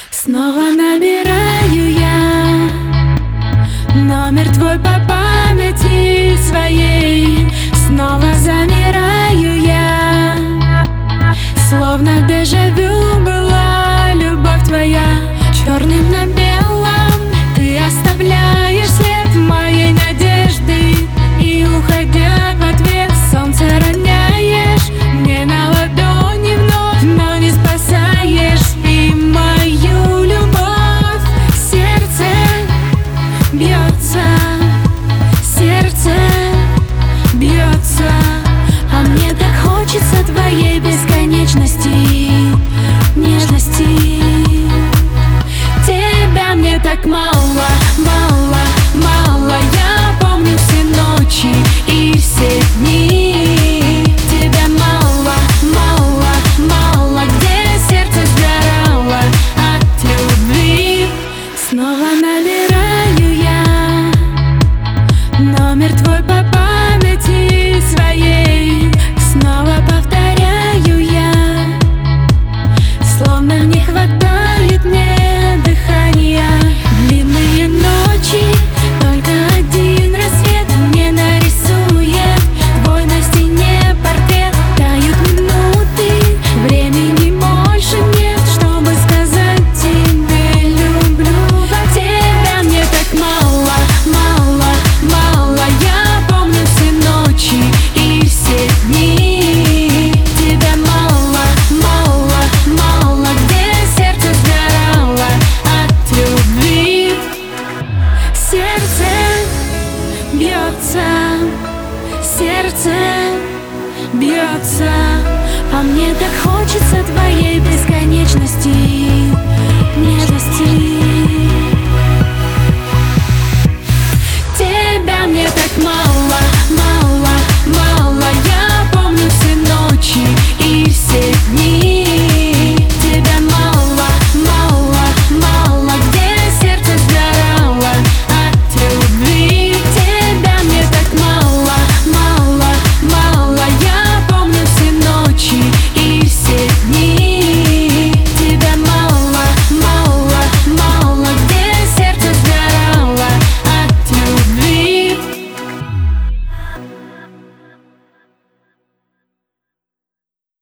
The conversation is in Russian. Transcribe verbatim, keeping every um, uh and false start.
Снова набираю я номер твой по памяти своей. Снова замираю я, словно дежавю была любовь твоя. Черным на белом ты оставляешь след моей надежды, и, уходя в ответ, солнце роняешь мне на ладони вновь, но не спасаешь и мою любовь. Сердце бьется, сердце бьется, а мне так хочется твоей бесконечности, нежности. Тебя мне так мало, мало, мало. Я помню все ночи и все дни. Тебя мало, мало, мало. Где сердце сгорало от любви. Снова набираю я номер твой по памяти своей. Снова повторяю я, словно не хватает мне дыхания. Длинные ночи, только один рассвет мне нарисует твой на стене портрет. Тают минуты, времени больше нет, чтобы сказать тебе люблю. Тебя мне так мало, мало, мало. Я помню все ночи и все дни. Тебя мало, мало, мало. Где сердце сгорало от любви. Сердце бьется, сердце бьется, а мне так хочется